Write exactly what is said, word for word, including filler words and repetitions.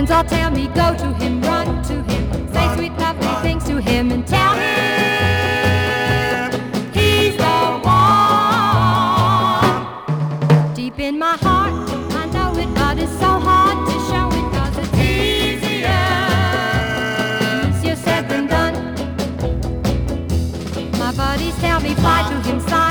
Friends all tell me go to him, run to him, say sweet lovely things to him and tell him he's the one. Deep in my heart, I know it, but it's so hard to show it, 'cause it's easier, easier said than done. My buddies tell me fly to him, sigh